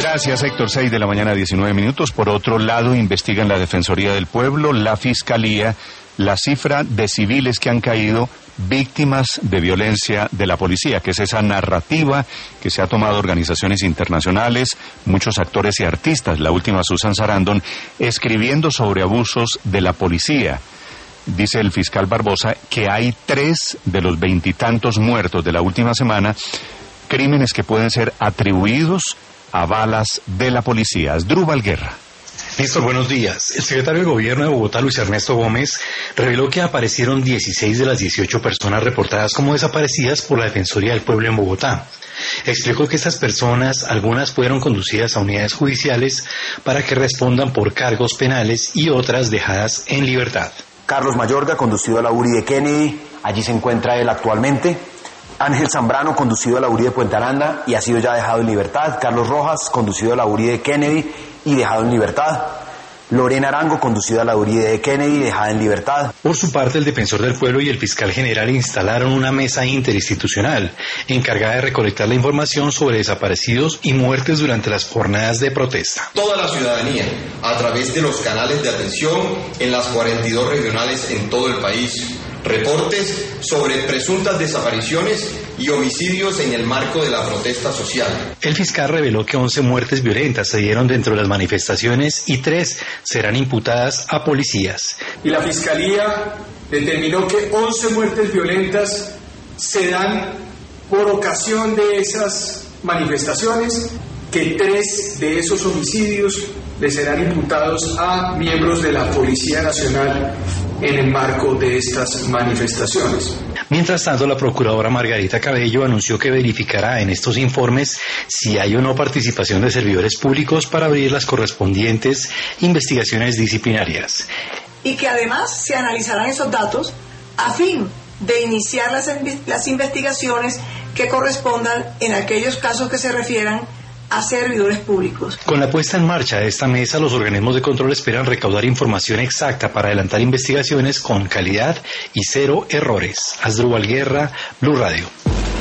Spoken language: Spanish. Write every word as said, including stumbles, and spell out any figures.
Gracias, Héctor. Seis de la mañana, diecinueve minutos. Por otro lado, investigan la Defensoría del Pueblo, la Fiscalía, la cifra de civiles que han caído víctimas de violencia de la policía, que es esa narrativa que se ha tomado organizaciones internacionales, muchos actores y artistas, la última Susan Sarandon, escribiendo sobre abusos de la policía. Dice el fiscal Barbosa que hay tres de los veintitantos muertos de la última semana, crímenes que pueden ser atribuidos a balas de la policía. Asdrúbal Guerra. Néstor, buenos días. El secretario de Gobierno de Bogotá, Luis Ernesto Gómez, reveló que aparecieron dieciséis de las dieciocho personas reportadas como desaparecidas por la Defensoría del Pueblo en Bogotá. Explicó que estas personas, algunas fueron conducidas a unidades judiciales para que respondan por cargos penales y otras dejadas en libertad. Carlos Mayorga, conducido a la U R I de Kennedy, allí se encuentra él actualmente. Ángel Zambrano, conducido a la U R I de Puente Aranda y ha sido ya dejado en libertad. Carlos Rojas, conducido a la U R I de Kennedy y dejado en libertad. Lorena Arango, conducida a la U R I de Kennedy, dejada en libertad. Por su parte, el defensor del pueblo y el fiscal general instalaron una mesa interinstitucional encargada de recolectar la información sobre desaparecidos y muertes durante las jornadas de protesta. Toda la ciudadanía, a través de los canales de atención en las cuarenta y dos regionales en todo el país, reportes sobre presuntas desapariciones y homicidios en el marco de la protesta social. El fiscal reveló que once muertes violentas se dieron dentro de las manifestaciones y tres serán imputadas a policías. Y la Fiscalía determinó que once muertes violentas se dan por ocasión de esas manifestaciones, que tres de esos homicidios le serán imputados a miembros de la Policía Nacional en el marco de estas manifestaciones. Mientras tanto, la procuradora Margarita Cabello anunció que verificará en estos informes si hay o no participación de servidores públicos para abrir las correspondientes investigaciones disciplinarias. Y que además se analizarán esos datos a fin de iniciar las, las investigaciones que correspondan en aquellos casos que se refieran a servidores públicos. Con la puesta en marcha de esta mesa, los organismos de control esperan recaudar información exacta para adelantar investigaciones con calidad y cero errores. Asdrúbal Guerra, Blue Radio.